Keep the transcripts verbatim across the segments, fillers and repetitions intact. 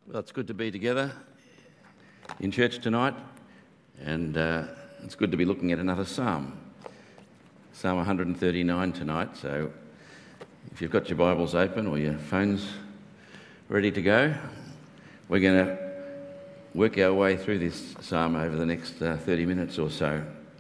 Well, it's good to be together in church tonight, and uh, it's good to be looking at another psalm, Psalm one thirty-nine tonight. So if you've got your Bibles open or your phones ready to go, we're going to work our way through this psalm over the next uh, thirty minutes or so.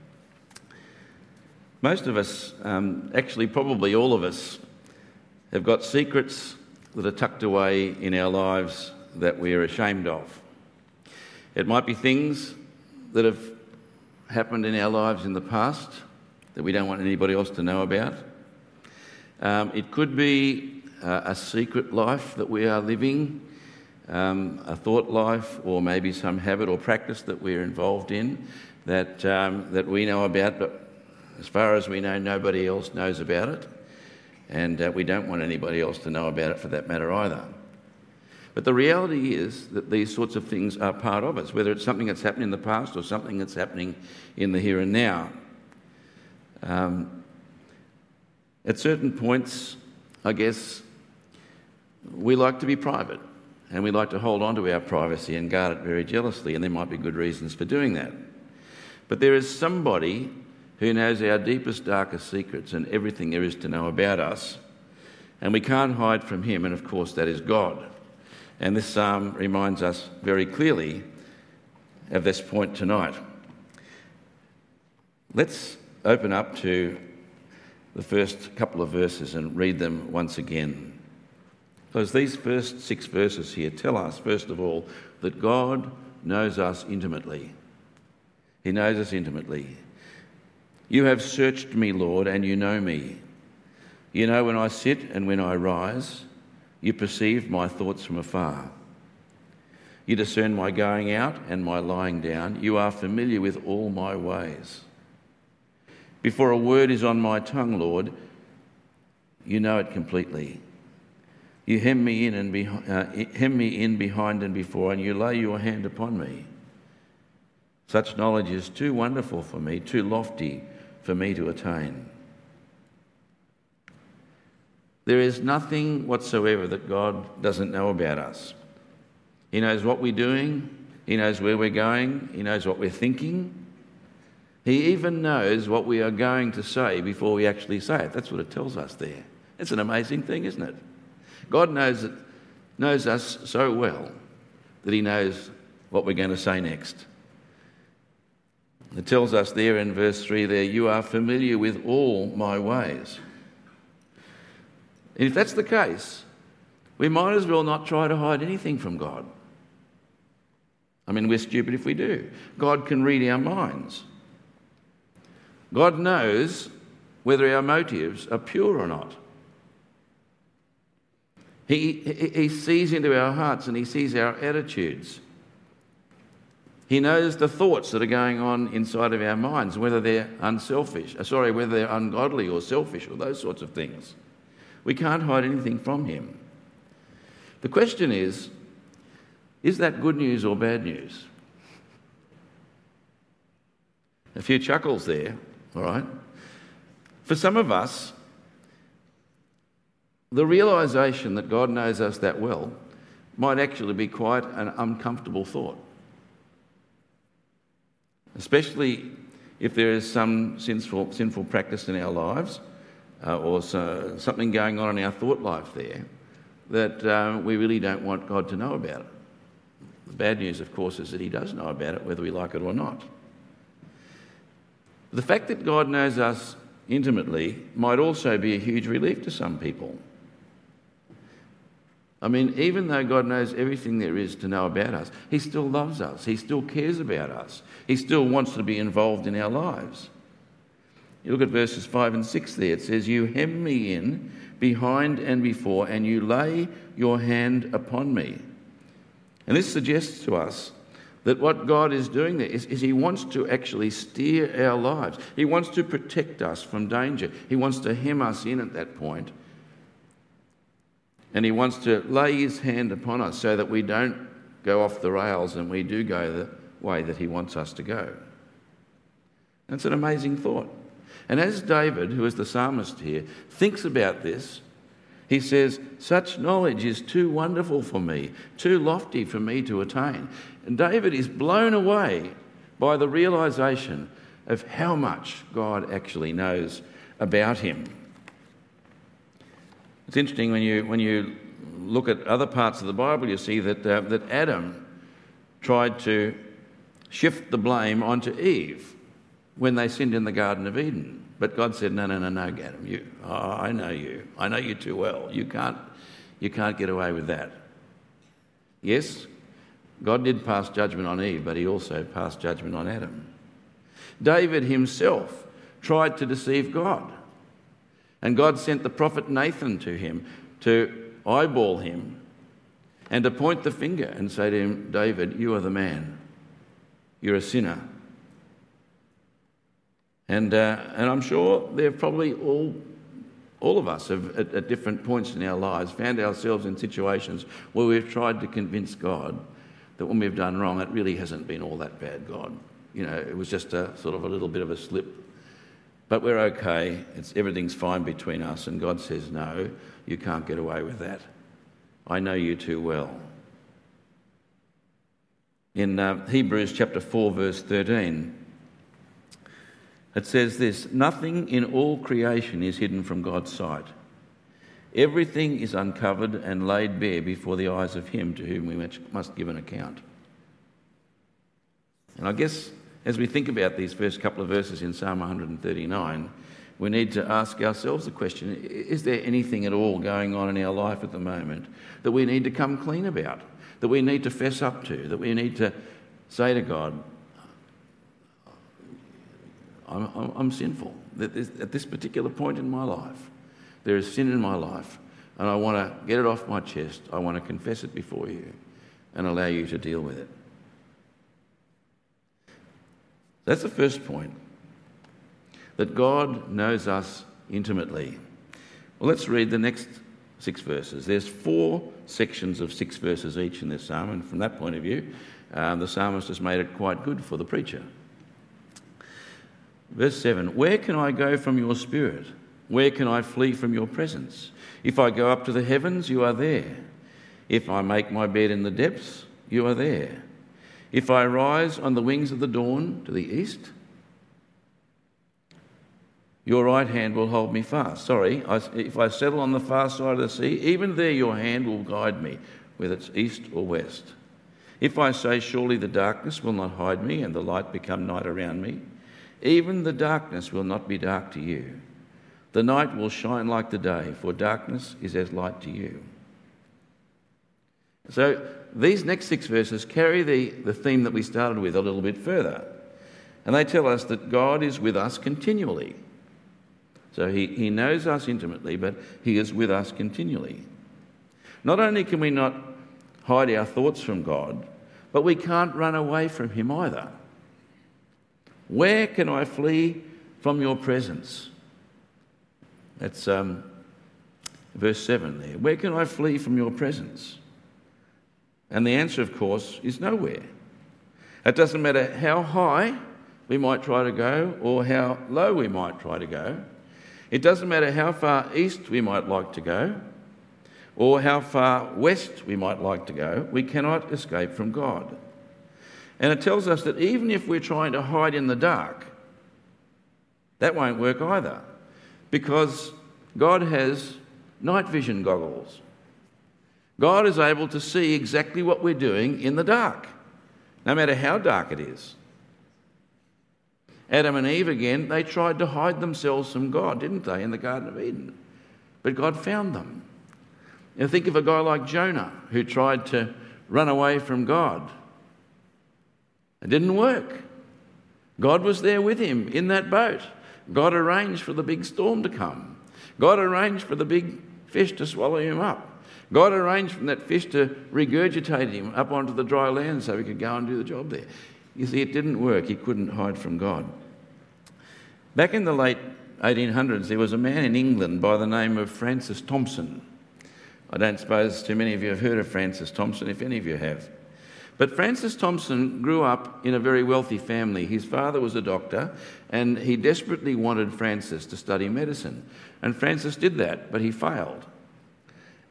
Most of us, um, actually probably all of us, have got secrets that are tucked away in our lives that we're ashamed of. It might be things that have happened in our lives in the past that we don't want anybody else to know about. Um, it could be uh, a secret life that we are living, um, a thought life, or maybe some habit or practice that we're involved in that um, that we know about, but as far as we know, nobody else knows about it, and uh, we don't want anybody else to know about it for that matter either. But the reality is that these sorts of things are part of us, whether it's something that's happened in the past or something that's happening in the here and now. Um, at certain points, I guess, we like to be private, and we like to hold on to our privacy and guard it very jealously, and there might be good reasons for doing that. But there is somebody who knows our deepest, darkest secrets and everything there is to know about us, and we can't hide from him, and of course that is God. And this psalm reminds us very clearly of this point tonight. Let's open up to the first couple of verses and read them once again. Because these first six verses here tell us, first of all, that God knows us intimately. He knows us intimately. You have searched me, Lord, and you know me. You know when I sit and when I rise. You perceive my thoughts from afar. You discern my going out and my lying down. You are familiar with all my ways. Before a word is on my tongue, Lord, you know it completely. You hem me in and be, uh, hem me in behind and before, and you lay your hand upon me. Such knowledge is too wonderful for me, too lofty for me to attain. There is nothing whatsoever that God doesn't know about us. He knows what we're doing. He knows where we're going. He knows what we're thinking. He even knows what we are going to say before we actually say it. That's what it tells us there. It's an amazing thing, isn't it? God knows it, knows us so well that he knows what we're going to say next. It tells us there in verse three there, you are familiar with all my ways. And if that's the case, we might as well not try to hide anything from God. I mean, we're stupid if we do. God can read our minds. God knows whether our motives are pure or not. He, he, he sees into our hearts and he sees our attitudes. He knows the thoughts that are going on inside of our minds, whether they're unselfish, sorry, whether they're ungodly or selfish or those sorts of things. We can't hide anything from him. The question is, is that good news or bad news? A few chuckles there, all right? For some of us, the realisation that God knows us that well might actually be quite an uncomfortable thought. Especially if there is some sinful, sinful practice in our lives, Uh, or so, something going on in our thought life there that uh, we really don't want God to know about it. The bad news, of course, is that he does know about it, whether we like it or not. The fact that God knows us intimately might also be a huge relief to some people. I mean, even though God knows everything there is to know about us, he still loves us. He still cares about us. He still wants to be involved in our lives. You look at verses five and six there. It says, you hem me in behind and before, and you lay your hand upon me. And this suggests to us that what God is doing there is, is he wants to actually steer our lives. He wants to protect us from danger. He wants to hem us in at that point. And he wants to lay his hand upon us so that we don't go off the rails and we do go the way that he wants us to go. That's an amazing thought. And as David, who is the psalmist here, thinks about this, He says, such knowledge is too wonderful for me, too lofty for me to attain. And David is blown away by the realisation of how much God actually knows about him. It's interesting when you when you look at other parts of the Bible, you see that uh, that Adam tried to shift the blame onto Eve when they sinned in the Garden of Eden. But God said, no, no, no, no, Adam, you, oh, I know you. I know you too well. You can't, you can't get away with that. Yes, God did pass judgment on Eve, but he also passed judgment on Adam. David himself tried to deceive God. And God sent the prophet Nathan to him to eyeball him and to point the finger and say to him, David, you are the man. You're a sinner. And uh, and I'm sure there have probably all all of us have at, at different points in our lives found ourselves in situations where we've tried to convince God that when we've done wrong, it really hasn't been all that bad, God. You know, it was just a sort of a little bit of a slip. But we're okay. It's everything's fine between us. And God says, no, you can't get away with that. I know you too well. In uh, Hebrews chapter four, verse thirteen, it says this, nothing in all creation is hidden from God's sight. Everything is uncovered and laid bare before the eyes of him to whom we must give an account. And I guess as we think about these first couple of verses in Psalm one thirty-nine, we need to ask ourselves the question, is there anything at all going on in our life at the moment that we need to come clean about, that we need to fess up to, that we need to say to God, I'm, I'm, I'm sinful. At this particular point in my life, there is sin in my life, and I want to get it off my chest. I want to confess it before you and allow you to deal with it. That's the first point, that God knows us intimately. Well, let's read the next six verses. There's four sections of six verses each in this psalm, and from that point of view, um, the psalmist has made it quite good for the preacher. Verse seven, where can I go from your spirit? Where can I flee from your presence? If I go up to the heavens, you are there. If I make my bed in the depths, you are there. If I rise on the wings of the dawn to the east, your right hand will hold me fast. Sorry, I, if I settle on the far side of the sea, even there your hand will guide me, whether it's east or west. If I say, surely the darkness will not hide me and the light become night around me, even the darkness will not be dark to you. The night will shine like the day, for darkness is as light to you. So these next six verses carry the, the theme that we started with a little bit further. And they tell us that God is with us continually. So he, he knows us intimately, but he is with us continually. Not only can we not hide our thoughts from God, but we can't run away from him either. Where can I flee from your presence? That's um, verse seven there. Where can I flee from your presence? And the answer, of course, is nowhere. It doesn't matter how high we might try to go or how low we might try to go. It doesn't matter how far east we might like to go or how far west we might like to go. We cannot escape from God. And it tells us that even if we're trying to hide in the dark, that won't work either, because God has night vision goggles. God is able to see exactly what we're doing in the dark, no matter how dark it is. Adam and Eve, again, they tried to hide themselves from God, didn't they, in the Garden of Eden? But God found them. Now think of a guy like Jonah, who tried to run away from God. It didn't work. God was there with him in that boat. God arranged for the big storm to come. God arranged for the big fish to swallow him up. God arranged for that fish to regurgitate him up onto the dry land so he could go and do the job there. You see, it didn't work. He couldn't hide from God. Back in the late eighteen hundreds, there was a man in England by the name of Francis Thompson. I don't suppose too many of you have heard of Francis Thompson, if any of you have. But Francis Thompson grew up in a very wealthy family. His father was a doctor, and he desperately wanted Francis to study medicine. And Francis did that, but he failed.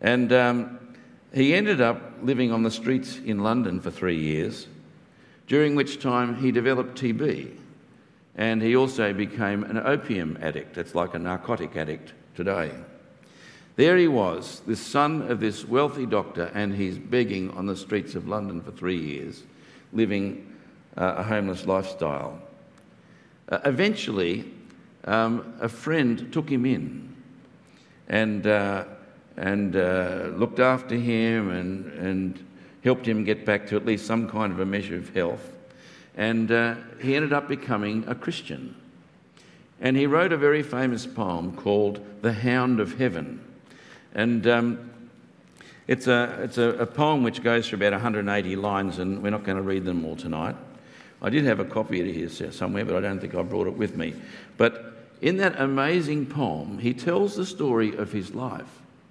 And um, he ended up living on the streets in London for three years, during which time he developed T B. And he also became an opium addict. It's like a narcotic addict today. There he was, this son of this wealthy doctor, and he's begging on the streets of London for three years, living uh, a homeless lifestyle. Uh, eventually, um, a friend took him in and uh, and uh, looked after him and, and helped him get back to at least some kind of a measure of health. And uh, he ended up becoming a Christian. And he wrote a very famous poem called The Hound of Heaven. And um, it's, a, it's a, a poem which goes for about one hundred eighty lines, and we're not going to read them all tonight. I did have a copy of it here somewhere, but I don't think I brought it with me. But in that amazing poem, he tells the story of his life.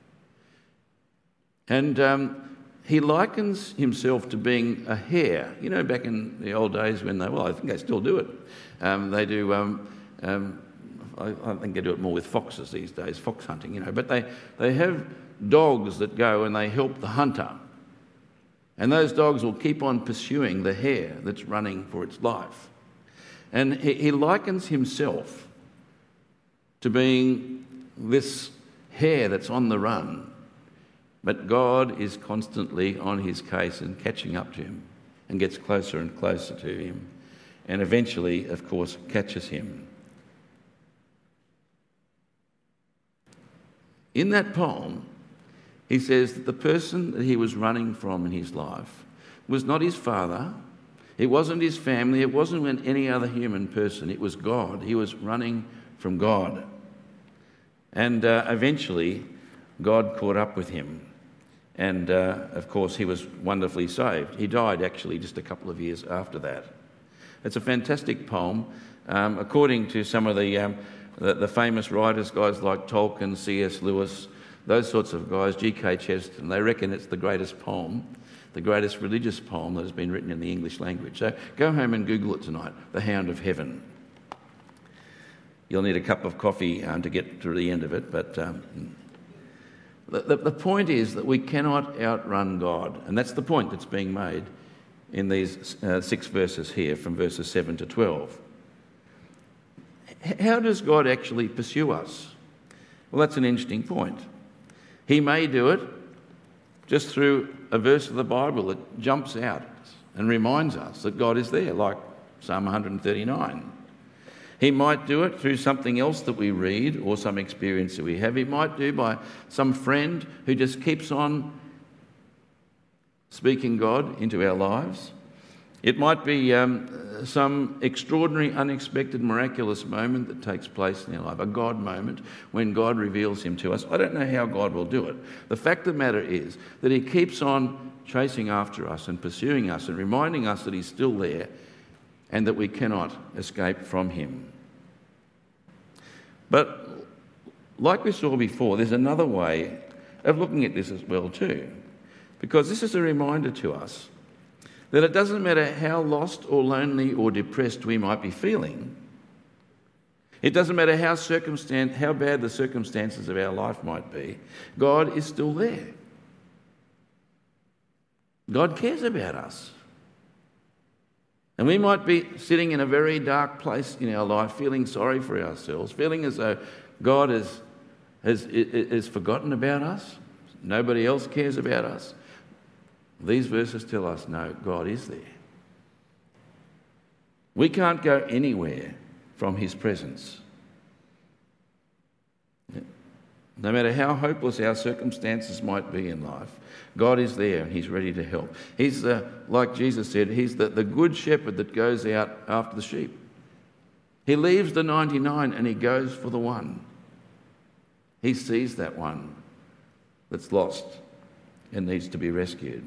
And um, he likens himself to being a hare. You know, back in the old days when they, well, I think they still do it. Um, they do, um, um, I, I think they do it more with foxes these days, fox hunting, you know. But they, they have dogs that go and they help the hunter. And those dogs will keep on pursuing the hare that's running for its life. And he, he likens himself to being this hare that's on the run. But God is constantly on his case and catching up to him and gets closer and closer to him and eventually, of course, catches him. In that poem, he says that the person that he was running from in his life was not his father, it wasn't his family, it wasn't any other human person, it was God. He was running from God. And uh, eventually, God caught up with him. And, uh, of course, he was wonderfully saved. He died, actually, just a couple of years after that. It's a fantastic poem. Um, according to some of the, um, the, the famous writers, guys like Tolkien, C S Lewis, those sorts of guys, G K Chesterton, they reckon it's the greatest poem, the greatest religious poem that has been written in the English language. So go home and Google it tonight, The Hound of Heaven. You'll need a cup of coffee um, to get to the end of it, but... Um, The, the point is that we cannot outrun God, and that's the point that's being made in these uh, six verses here, from verses seven to twelve. H- how does God actually pursue us? Well, that's an interesting point. He may do it just through a verse of the Bible that jumps out and reminds us that God is there, like Psalm one thirty-nine. He might do it through something else that we read or some experience that we have. He might do by some friend who just keeps on speaking God into our lives. It might be um, some extraordinary, unexpected, miraculous moment that takes place in our life, a God moment when God reveals him to us. I don't know how God will do it. The fact of the matter is that he keeps on chasing after us and pursuing us and reminding us that he's still there and that we cannot escape from him. But like we saw before, there's another way of looking at this as well too, because this is a reminder to us that it doesn't matter how lost or lonely or depressed we might be feeling. It doesn't matter how circumstan- how bad the circumstances of our life might be, God is still there. God cares about us. And we might be sitting in a very dark place in our life, feeling sorry for ourselves, feeling as though God has, has, has forgotten about us, nobody else cares about us. These verses tell us, no, God is there. We can't go anywhere from his presence. No matter how hopeless our circumstances might be in life, God is there and he's ready to help. He's the, like Jesus said, he's the, the good shepherd that goes out after the sheep. He leaves the ninety-nine and he goes for the one. He sees that one that's lost and needs to be rescued.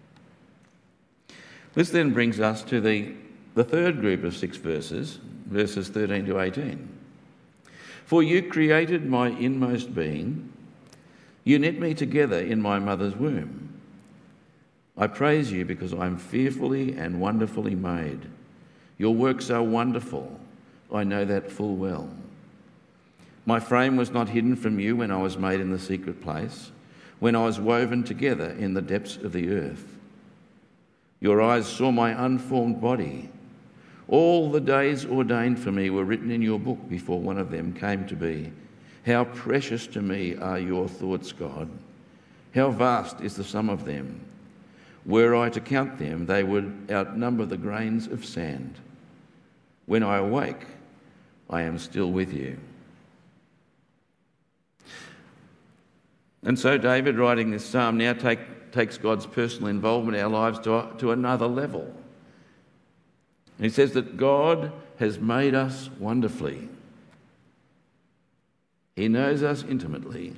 This then brings us to the, the third group of six verses, verses thirteen to eighteen. For you created my inmost being. You knit me together in my mother's womb. I praise you because I am fearfully and wonderfully made. Your works are wonderful. I know that full well. My frame was not hidden from you when I was made in the secret place, when I was woven together in the depths of the earth. Your eyes saw my unformed body. All the days ordained for me were written in your book before one of them came to be. How precious to me are your thoughts, God. How vast is the sum of them. Were I to count them, they would outnumber the grains of sand. When I awake, I am still with you. And so David, writing this psalm, now take, takes God's personal involvement in our lives to, to another level. And he says that God has made us wonderfully. He knows us intimately.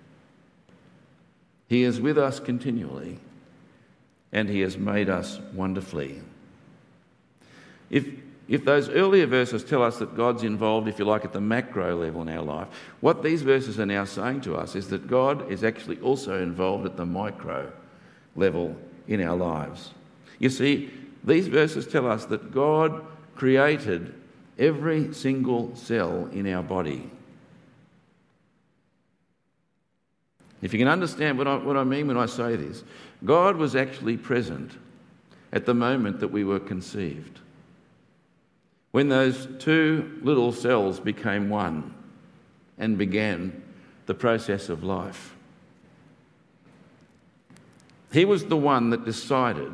He is with us continually. And he has made us wonderfully. If, if those earlier verses tell us that God's involved, if you like, at the macro level in our life, what these verses are now saying to us is that God is actually also involved at the micro level in our lives. You see, these verses tell us that God created every single cell in our body. If you can understand what I, what I mean when I say this, God was actually present at the moment that we were conceived. When those two little cells became one and began the process of life. He was the one that decided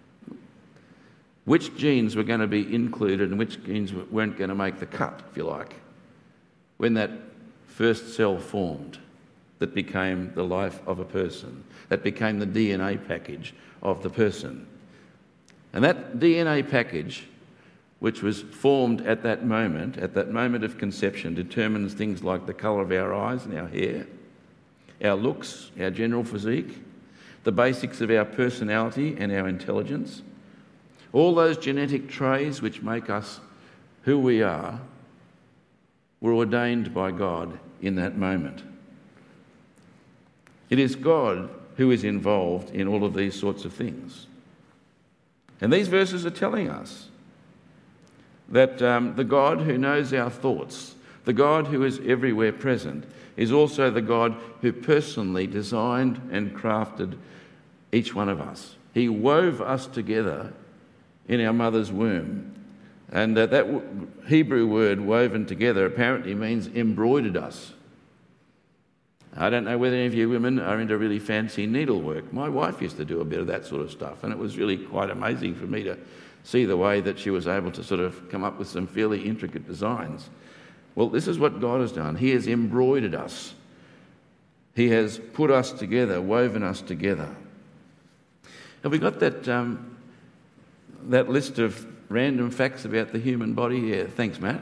which genes were going to be included and which genes weren't going to make the cut, if you like, when that first cell formed that became the life of a person, that became the D N A package of the person. And that D N A package, which was formed at that moment, at that moment of conception, determines things like the colour of our eyes and our hair, our looks, our general physique, the basics of our personality and our intelligence. All those genetic traits which make us who we are were ordained by God in that moment. It is God who is involved in all of these sorts of things. And these verses are telling us that um, the God who knows our thoughts, the God who is everywhere present, is also the God who personally designed and crafted each one of us. He wove us together in our mother's womb. And uh, that w- Hebrew word, woven together, apparently means embroidered us. I don't know whether any of you women are into really fancy needlework. My wife used to do a bit of that sort of stuff, and it was really quite amazing for me to see the way that she was able to sort of come up with some fairly intricate designs. Well, this is what God has done. He has embroidered us. He has put us together, woven us together. Have we got that um, that list of random facts about the human body? Yeah, thanks, Matt.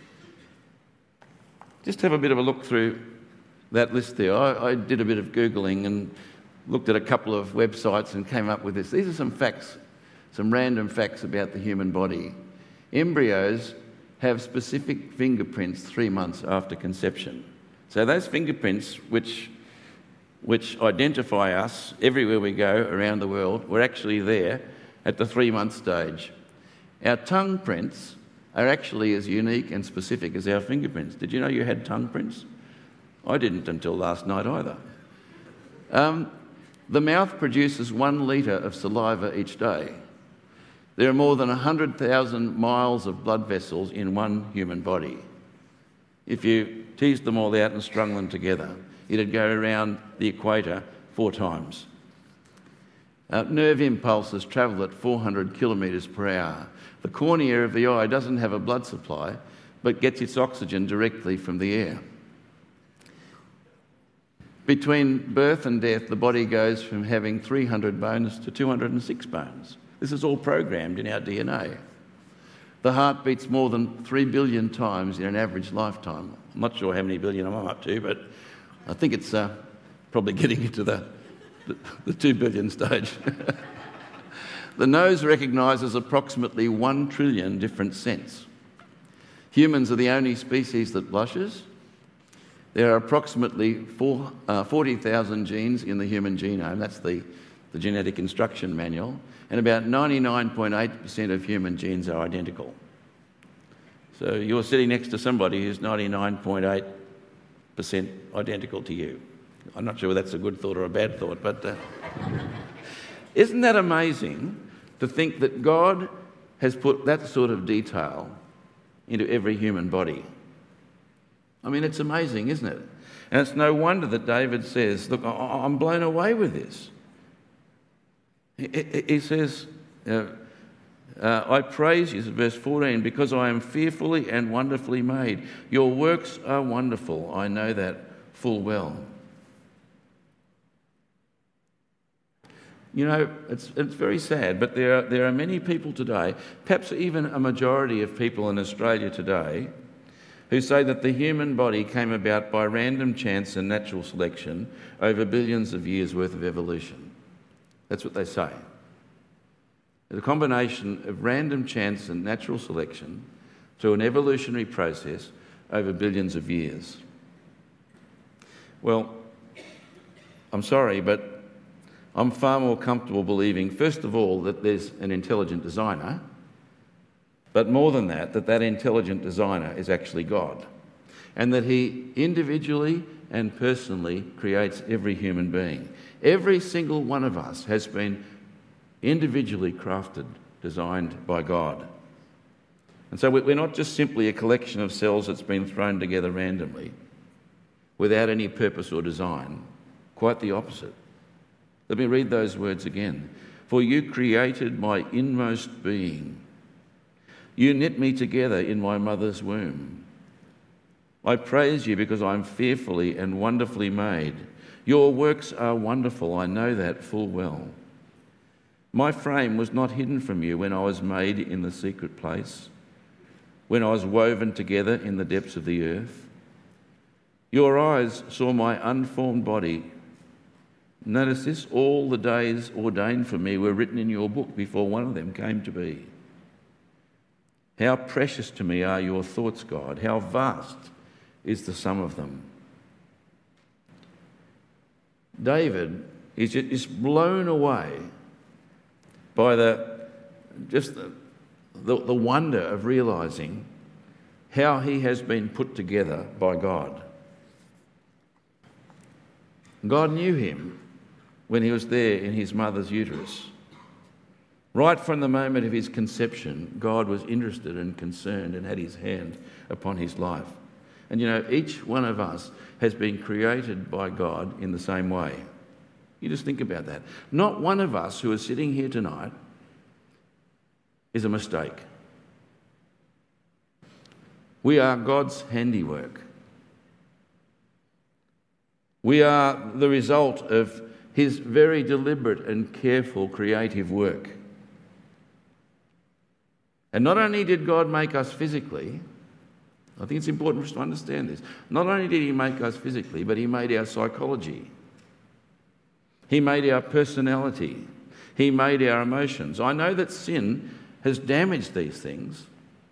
Just have a bit of a look through that list there. I, I did a bit of Googling and looked at a couple of websites and came up with this. These are some facts, some random facts about the human body. Embryos have specific fingerprints three months after conception. So those fingerprints, which which identify us everywhere we go around the world, were actually there at the three-month stage. Our tongue prints are actually as unique and specific as our fingerprints. Did you know you had tongue prints? I didn't until last night either. Um, the mouth produces one litre of saliva each day. There are more than one hundred thousand miles of blood vessels in one human body. If you teased them all out and strung them together, it'd go around the equator four times. Uh, nerve impulses travel at four hundred kilometres per hour. The cornea of the eye doesn't have a blood supply, but gets its oxygen directly from the air. Between birth and death, the body goes from having three hundred bones to two hundred six bones. This is all programmed in our D N A. The heart beats more than three billion times in an average lifetime. I'm not sure how many billion I'm up to, but I think it's uh, probably getting into the, the, the two billion stage. The nose recognises approximately one trillion different scents. Humans are the only species that blushes. There are approximately four, uh, forty thousand genes in the human genome. That's the, the genetic instruction manual. And about ninety-nine point eight percent of human genes are identical. So you're sitting next to somebody who's ninety-nine point eight percent identical to you. I'm not sure whether that's a good thought or a bad thought, but uh, isn't that amazing to think that God has put that sort of detail into every human body? I mean, it's amazing, isn't it? And it's no wonder that David says, look, I'm blown away with this. He says, uh, uh, I praise you, verse fourteen, because I am fearfully and wonderfully made. Your works are wonderful. I know that full well. You know, it's, it's very sad, but there are, there are many people today, perhaps even a majority of people in Australia today, who say that the human body came about by random chance and natural selection over billions of years' worth of evolution. That's what they say. A combination of random chance and natural selection through an evolutionary process over billions of years. Well, I'm sorry, but I'm far more comfortable believing, first of all, that there's an intelligent designer, but more than that, that that intelligent designer is actually God, and that he individually and personally creates every human being. Every single one of us has been individually crafted, designed by God. And so we're not just simply a collection of cells that's been thrown together randomly without any purpose or design. Quite the opposite. Let me read those words again. For you created my inmost being. You knit me together in my mother's womb. I praise you because I'm fearfully and wonderfully made. Your works are wonderful, I know that full well. My frame was not hidden from you when I was made in the secret place, when I was woven together in the depths of the earth. Your eyes saw my unformed body. Notice this, all the days ordained for me were written in your book before one of them came to be. How precious to me are your thoughts, God. How vast is the sum of them. David is just blown away by the just the, the, the wonder of realising how he has been put together by God. God knew him when he was there in his mother's uterus. Right from the moment of his conception, God was interested and concerned and had his hand upon his life. And you know, each one of us has been created by God in the same way. You just think about that. Not one of us who is sitting here tonight is a mistake. We are God's handiwork. We are the result of his very deliberate and careful creative work. And not only did God make us physically, I think it's important for us to understand this, not only did he make us physically, but he made our psychology. He made our personality. He made our emotions. I know that sin has damaged these things,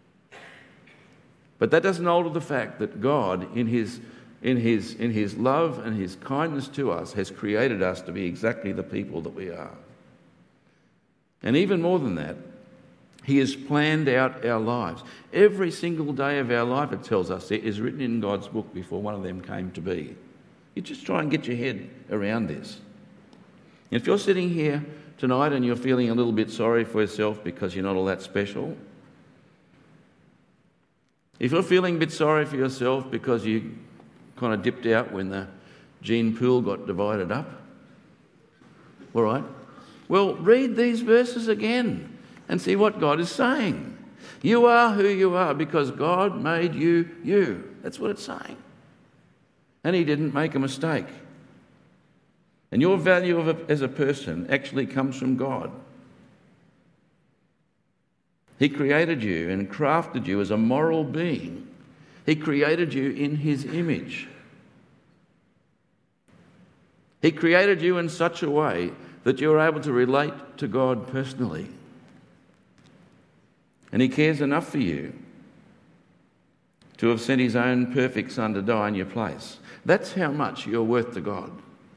but that doesn't alter the fact that God, in his, in his, in his love and his kindness to us, has created us to be exactly the people that we are. And even more than that, he has planned out our lives. Every single day of our life, it tells us, it is written in God's book before one of them came to be. You just try and get your head around this. If you're sitting here tonight and you're feeling a little bit sorry for yourself because you're not all that special, if you're feeling a bit sorry for yourself because you kind of dipped out when the gene pool got divided up, all right, well, read these verses again and see what God is saying. You are who you are because God made you you. That's what it's saying. And he didn't make a mistake. And your value of a, as a person actually comes from God. He created you and crafted you as a moral being. He created you in his image. He created you in such a way that you're able to relate to God personally. And he cares enough for you to have sent his own perfect son to die in your place. That's how much you're worth to God.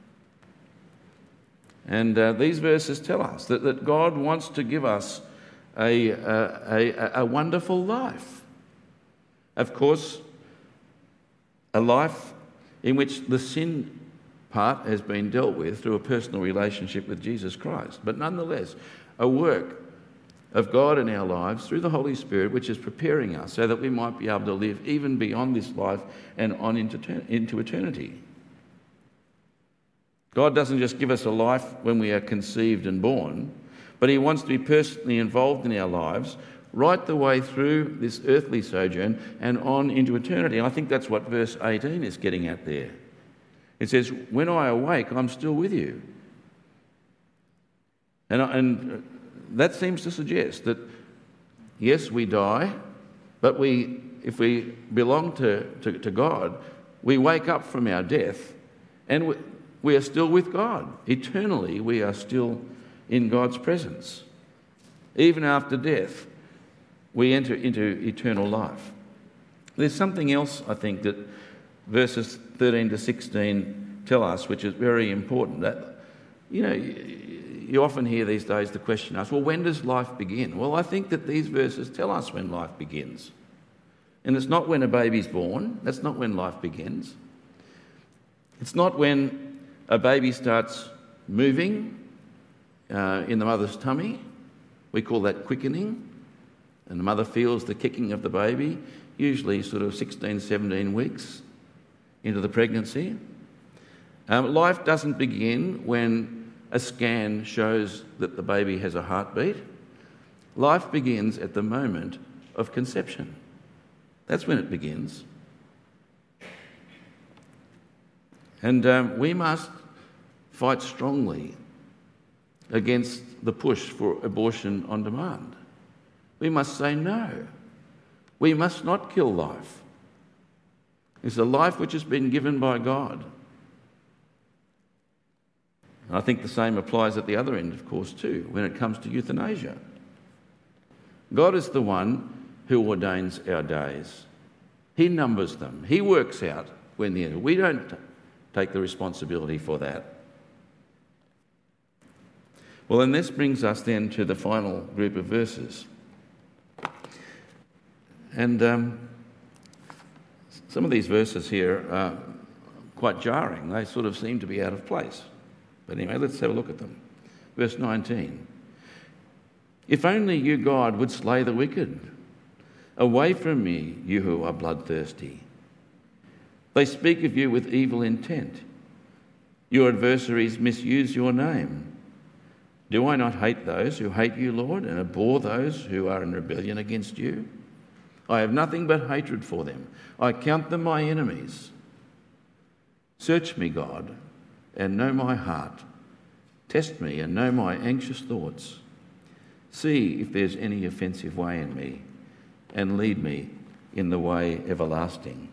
And uh, these verses tell us that, that God wants to give us a, a, a, a wonderful life. Of course, a life in which the sin part has been dealt with through a personal relationship with Jesus Christ. But nonetheless, a work of God in our lives through the Holy Spirit, which is preparing us so that we might be able to live even beyond this life and on into, into eternity. God doesn't just give us a life when we are conceived and born, but he wants to be personally involved in our lives right the way through this earthly sojourn and on into eternity. And I think that's what verse eighteen is getting at there. It says, when I awake, I'm still with you. And, and that seems to suggest that, yes, we die, but we, if we belong to, to, to God, we wake up from our death and we, we are still with God. Eternally, we are still in God's presence. Even after death, we enter into eternal life. There's something else, I think, that verses thirteen to sixteen tell us, which is very important. That, you know, you often hear these days the question asked, well, when does life begin? Well, I think that these verses tell us when life begins. And it's not when a baby's born. That's not when life begins. It's not when a baby starts moving uh, in the mother's tummy. We call that quickening. And the mother feels the kicking of the baby, usually sort of sixteen, seventeen weeks into the pregnancy. Um, life doesn't begin when a scan shows that the baby has a heartbeat. Life begins at the moment of conception. That's when it begins. And um, we must fight strongly against the push for abortion on demand. We must say no. We must not kill life. It's a life which has been given by God. And I think the same applies at the other end, of course, too, when it comes to euthanasia. God is the one who ordains our days. He numbers them. He works out when the end. We don't t- take the responsibility for that. Well, and this brings us then to the final group of verses. And um, some of these verses here are quite jarring. They sort of seem to be out of place. But anyway, let's have a look at them. Verse nineteen. If only you, God, would slay the wicked. Away from me, you who are bloodthirsty. They speak of you with evil intent. Your adversaries misuse your name. Do I not hate those who hate you, Lord, and abhor those who are in rebellion against you? I have nothing but hatred for them. I count them my enemies. Search me, God, and know my heart. Test me and know my anxious thoughts. See if there's any offensive way in me, and lead me in the way everlasting.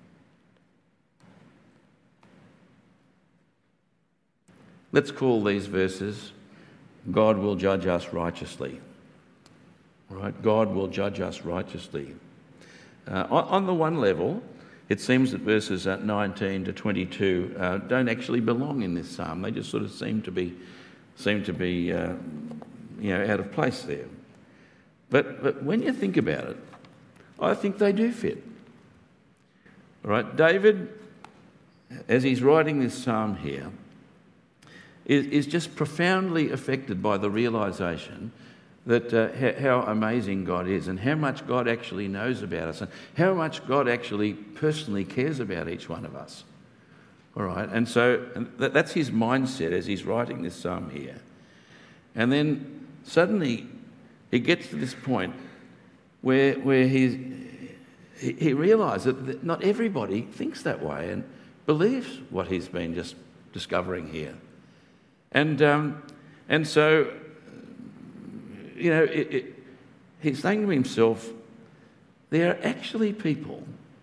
Let's call these verses, God will judge us righteously. All right, God will judge us righteously. Uh, on, on the one level, it seems that verses nineteen to twenty-two uh, don't actually belong in this psalm. They just sort of seem to be, seem to be, uh, you know, out of place there. But but when you think about it, I think they do fit. All right, David, as he's writing this psalm here, is, is just profoundly affected by the realisation that uh, how amazing God is and how much God actually knows about us and how much God actually personally cares about each one of us. All right, and so and that, that's his mindset as he's writing this psalm here. And then suddenly he gets to this point where where he's, he, he realises that not everybody thinks that way and believes what he's been just discovering here. And um, and so, you know, it, it, he's saying to himself, there are actually people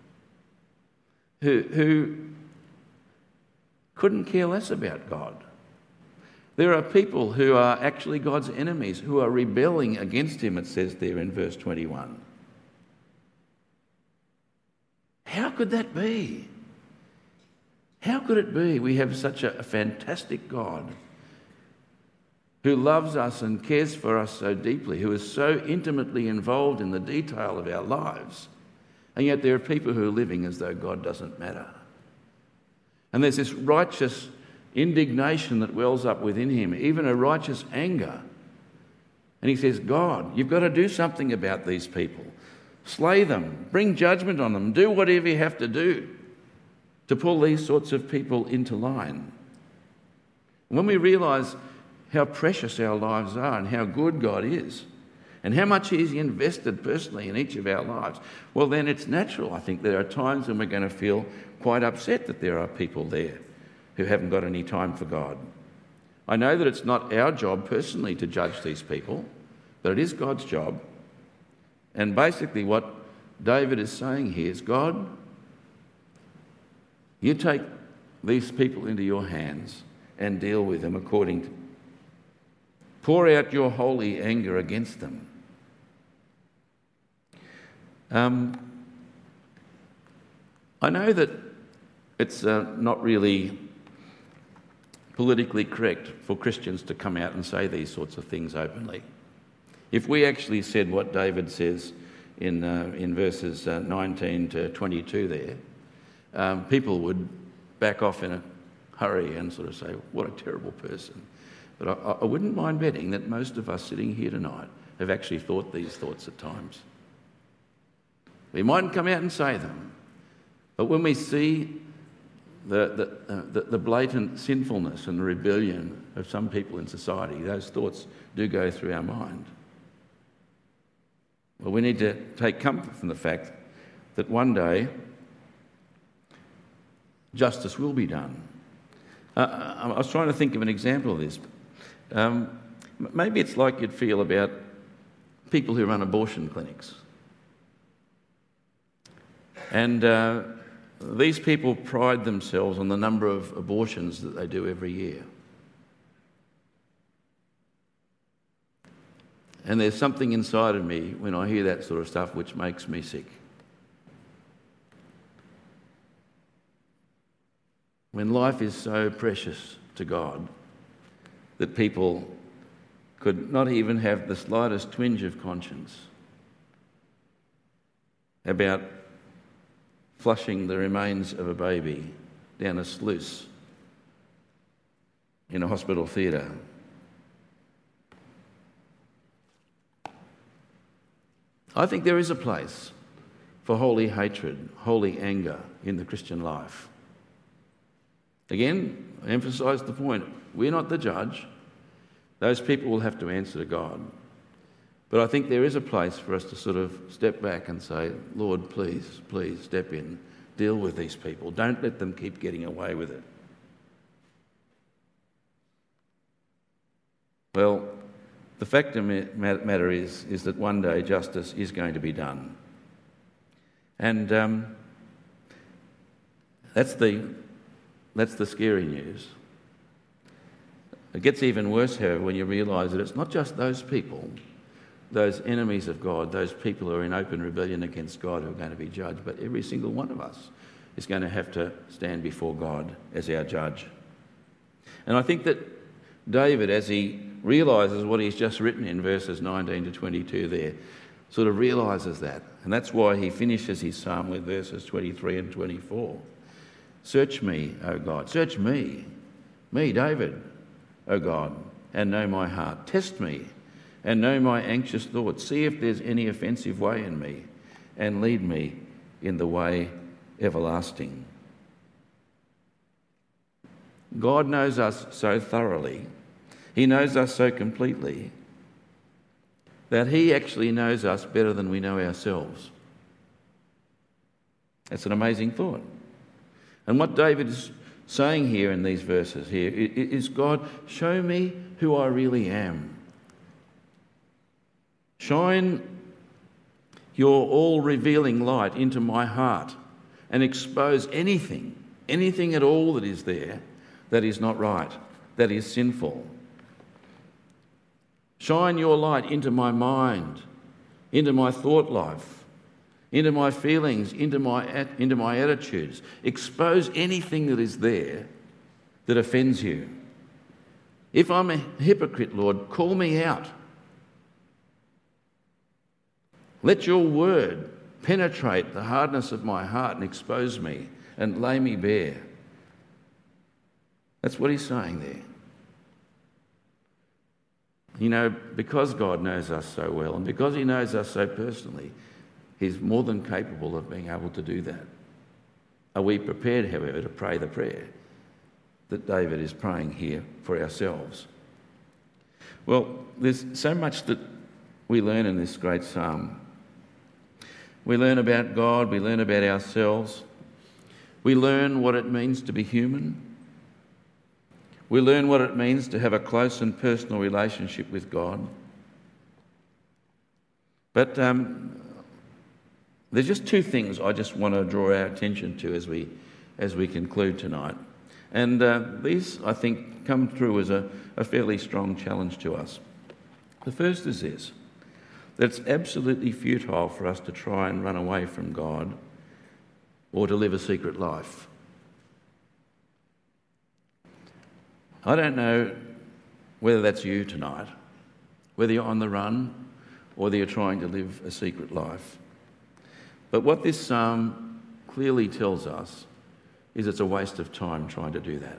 who, who couldn't care less about God. There are people who are actually God's enemies, who are rebelling against him, it says there in verse twenty-one. How could that be? How could it be we have such a, a fantastic God who loves us and cares for us so deeply, who is so intimately involved in the detail of our lives, and yet there are people who are living as though God doesn't matter? And there's this righteous indignation that wells up within him, even a righteous anger. And he says, God, you've got to do something about these people. Slay them, bring judgment on them, do whatever you have to do to pull these sorts of people into line. And when we realise how precious our lives are and how good God is and how much he's invested personally in each of our lives, well, then it's natural, I think, there are times when we're going to feel quite upset that there are people there who haven't got any time for God. I know that it's not our job personally to judge these people, but it is God's job. And basically what David is saying here is, God, you take these people into your hands and deal with them according to... Pour out your holy anger against them. Um, I know that it's uh, not really politically correct for Christians to come out and say these sorts of things openly. If we actually said what David says in uh, in verses uh, nineteen to twenty-two there, um, people would back off in a hurry and sort of say, what a terrible person. But I, I wouldn't mind betting that most of us sitting here tonight have actually thought these thoughts at times. We mightn't come out and say them, but when we see the, the, uh, the, the blatant sinfulness and the rebellion of some people in society, those thoughts do go through our mind. Well, we need to take comfort from the fact that one day justice will be done. Uh, I was trying to think of an example of this. Um, maybe it's like you'd feel about people who run abortion clinics. And uh, these people pride themselves on the number of abortions that they do every year. And there's something inside of me when I hear that sort of stuff which makes me sick. When life is so precious to God that people could not even have the slightest twinge of conscience about flushing the remains of a baby down a sluice in a hospital theatre. I think there is a place for holy hatred, holy anger in the Christian life. Again, I emphasise the point, we're not the judge. Those people will have to answer to God. But I think there is a place for us to sort of step back and say, Lord, please, please step in, deal with these people. Don't let them keep getting away with it. Well, the fact of the matter is, is that one day justice is going to be done. And um, that's the that's the scary news. It gets even worse, however, when you realise that it's not just those people, those enemies of God, those people who are in open rebellion against God who are going to be judged, but every single one of us is going to have to stand before God as our judge. And I think that David, as he realises what he's just written in verses nineteen to twenty-two there, sort of realises that. And that's why he finishes his psalm with verses twenty-three and twenty-four. Search me, O God, search me, me, David, O God, and know my heart. Test me and know my anxious thoughts. See if there's any offensive way in me and lead me in the way everlasting. God knows us so thoroughly, he knows us so completely, that he actually knows us better than we know ourselves. That's an amazing thought. And what David is saying here in these verses here is, God, show me who I really am. Shine your all-revealing light into my heart and expose anything, anything at all that is there that is not right, that is sinful. Shine your light into my mind, into my thought life, into my feelings, into my, into my attitudes. Expose anything that is there that offends you. If I'm a hypocrite, Lord, call me out. Let your word penetrate the hardness of my heart and expose me and lay me bare. That's what he's saying there. You know, because God knows us so well and because he knows us so personally, he's more than capable of being able to do that. Are we prepared, however, to pray the prayer that David is praying here for ourselves? Well, there's so much that we learn in this great psalm. We learn about God, we learn about ourselves, we learn what it means to be human, we learn what it means to have a close and personal relationship with God. But um, there's just two things I just want to draw our attention to as we as we conclude tonight. And uh, these, I think, come through as a, a fairly strong challenge to us. The first is this, that it's absolutely futile for us to try and run away from God or to live a secret life. I don't know whether that's you tonight, whether you're on the run or whether you're trying to live a secret life. But what this psalm clearly tells us is it's a waste of time trying to do that.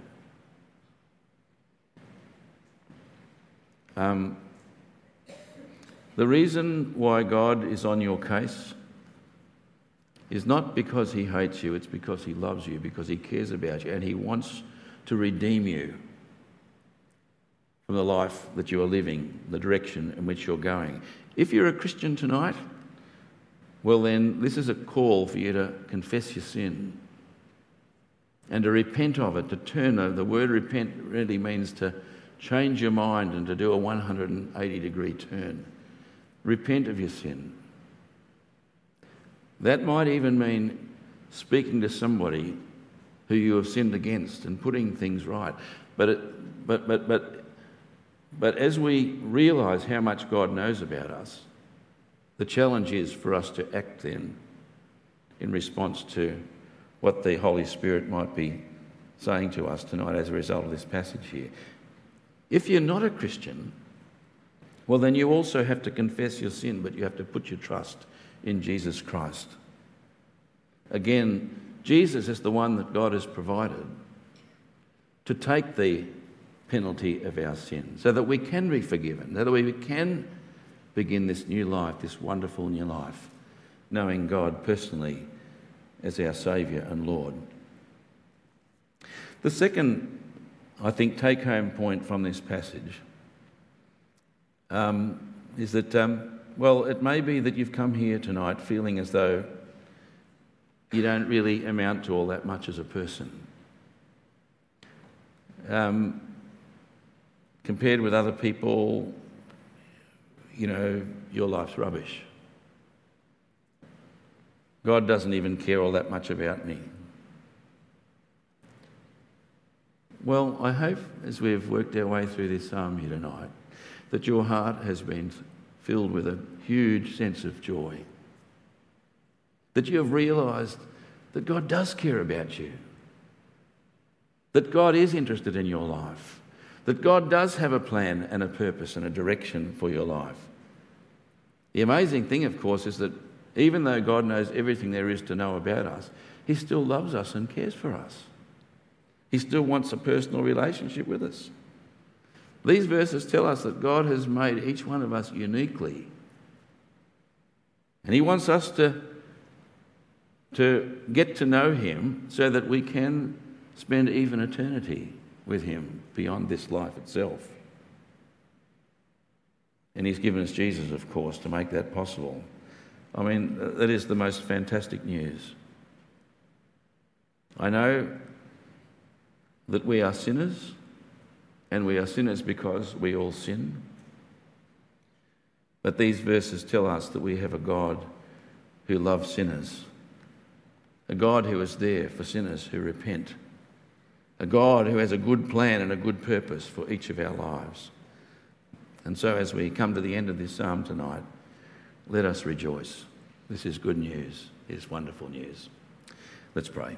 Um, the reason why God is on your case is not because he hates you, it's because he loves you, because he cares about you, and he wants to redeem you from the life that you are living, the direction in which you're going. If you're a Christian tonight, well then, this is a call for you to confess your sin and to repent of it, to turn. The word repent really means to change your mind and to do a one hundred eighty degree turn. Repent of your sin. That might even mean speaking to somebody who you have sinned against and putting things right. But it, but but but but as we realise how much God knows about us, the challenge is for us to act then in response to what the Holy Spirit might be saying to us tonight as a result of this passage here. If you're not a Christian, well then you also have to confess your sin, but you have to put your trust in Jesus Christ. Again, Jesus is the one that God has provided to take the penalty of our sin so that we can be forgiven, so that we can begin this new life, this wonderful new life, knowing God personally as our Saviour and Lord. The second, I think, take-home point from this passage um, is that, um, well, it may be that you've come here tonight feeling as though you don't really amount to all that much as a person. Um, compared with other people, you know, your life's rubbish. God doesn't even care all that much about me. Well, I hope as we've worked our way through this psalm here tonight, that your heart has been filled with a huge sense of joy. That you have realised that God does care about you. That God is interested in your life. That God does have a plan and a purpose and a direction for your life. The amazing thing, of course, is that even though God knows everything there is to know about us, he still loves us and cares for us. He still wants a personal relationship with us. These verses tell us that God has made each one of us uniquely. And he wants us to, to get to know him so that we can spend even eternity with him beyond this life itself. And he's given us Jesus, of course, to make that possible. I mean, that is the most fantastic news. I know that we are sinners, and we are sinners because we all sin. But these verses tell us that we have a God who loves sinners, a God who is there for sinners who repent, a God who has a good plan and a good purpose for each of our lives. And so as we come to the end of this psalm tonight, let us rejoice. This is good news. It is wonderful news. Let's pray.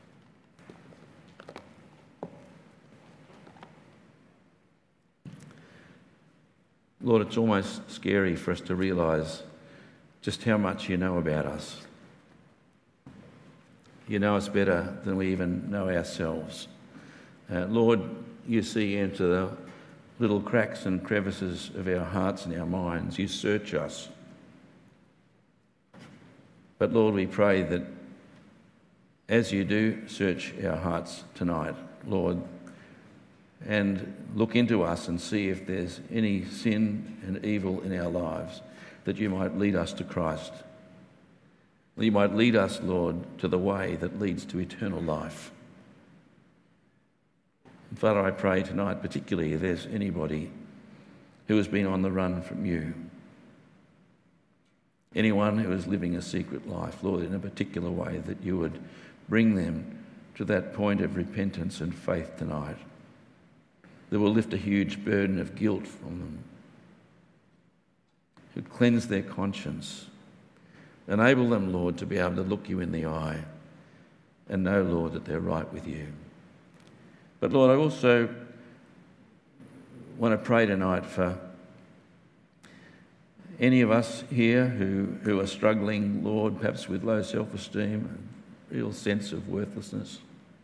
Lord, it's almost scary for us to realise just how much you know about us. You know us better than we even know ourselves. Uh, Lord, you see into the little cracks and crevices of our hearts and our minds. You search us. But Lord, we pray that as you do search our hearts tonight, Lord, and look into us and see if there's any sin and evil in our lives, that you might lead us to Christ. You might lead us, Lord, to the way that leads to eternal life. And Father, I pray tonight, particularly if there's anybody who has been on the run from you, anyone who is living a secret life, Lord, in a particular way, that you would bring them to that point of repentance and faith tonight, that will lift a huge burden of guilt from them, who cleanse their conscience. Enable them, Lord, to be able to look you in the eye and know, Lord, that they're right with you. But Lord, I also want to pray tonight for any of us here who, who are struggling, Lord, perhaps with low self-esteem and real sense of worthlessness.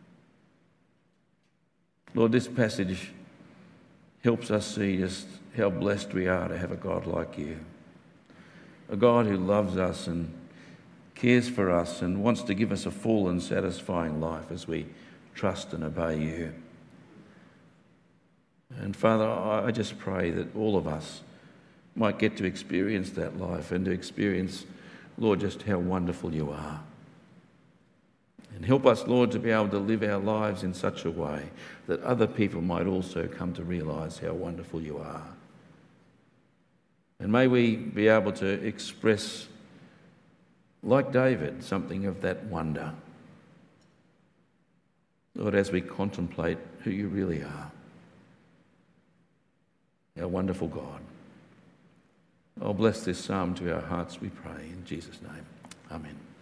Lord, this passage helps us see just how blessed we are to have a God like you, a God who loves us and cares for us and wants to give us a full and satisfying life as we trust and obey you. And Father, I just pray that all of us might get to experience that life and to experience, Lord, just how wonderful you are. And help us, Lord, to be able to live our lives in such a way that other people might also come to realise how wonderful you are. And may we be able to express, like David, something of that wonder, Lord, as we contemplate who you really are, our wonderful God. Oh, bless this psalm to our hearts, we pray, in Jesus' name. Amen.